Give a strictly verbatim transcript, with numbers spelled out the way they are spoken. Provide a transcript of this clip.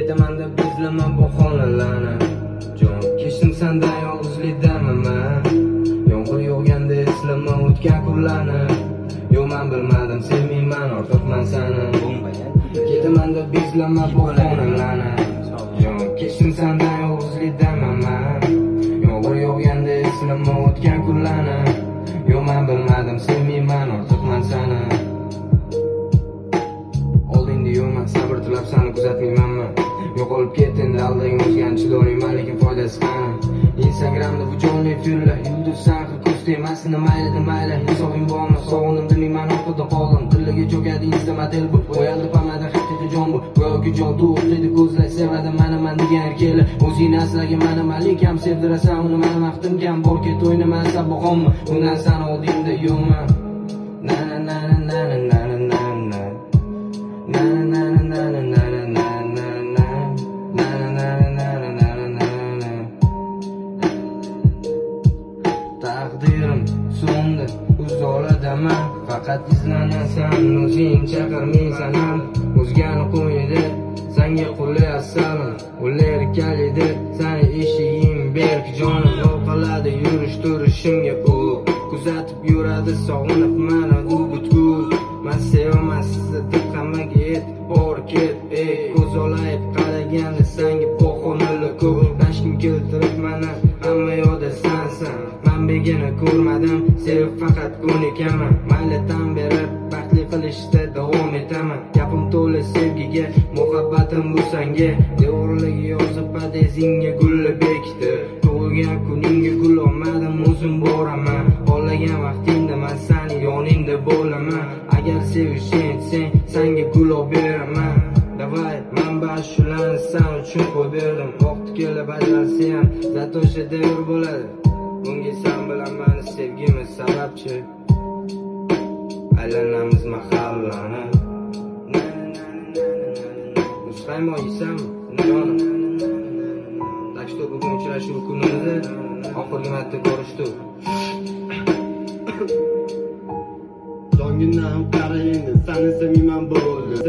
Ketaman deb izlama bu xonalarni. Jon kechdim sendan yolg'izlikdaman man. Yomg'ir yog'ganda eslama o'tgan kunlarni. Yo'q men bilmadim sevmayman ortiqman seni. Ketaman deb izlama bu xonalarni. Jon kechdim sendan yolg'izlikdaman man. Yomg'ir yog'ganda eslama o'tgan kunlarni. Yo'q men bilmadim sevmayman ortiqman seni. Oldingda yo'qman sabr tilab seni kuzatmaymanmi? Yo'qolib ketding alding o'zgan chidolmayman lekin foydasi qani? Instagramda bu jonli efirlar yulduz sanqi ko'z temasini mayli mayli hisobing bormi sog'indim bilmayman orqada qoldim tillaga cho'kadi instamatel bu qo'yadi pamada haqiqiy jon bu go'yoki jodu o'qiydi ko'zlar sevadi mana man degan erkaklar o'zingni aslaga mana malik ham sevdirasan uni mana maqtim kam bor ket o'ynaman saboqommi bundan san oldingda yo'qman na na na na na na na na na na na na na na taqdirim so'ndi uzoladaman faqat izlanasan o'zing chaqirmaysan ham o'zgani qo'ydi senga qo'yasam ular kalidi seni eshiging berk jonim yo'qoladi yurish turishimga u kuzatib yuradi sog'inib mana u butkul men sevaman sizni deb hammaga e'tibor ket ey ko'z olayib qaraganda senga pog'onali ko'p tashkim keltirib mana hamma yo'da sensan men begona ko'rmadim sevib faqat ko'nikaman maylidan beri baxtli qilishda davom etaman gapim to'la sevgiga muhabbatim bu senga devorlarga yozib podezingga gullar bekitdi tug'ilgan kuningga gul olmadim o'zim boraman xohlagan vaqtingda men seni yoningda bo'laman agar sevishing etsang senga gul olib beraman davay manba shularni sen uchun qo'yib berdim vaqti kelib ajralsa ham zato o'sha devr bo'ladi bunga sen bilan meni sevgimiz sababchi aylanamiz mahallani muzqaymoq yeysanmi jonim так что bugun uchrashuv kunimizda oxirgi marta ko'rishdik jongindan qara endi seni sevmayman bo'ldi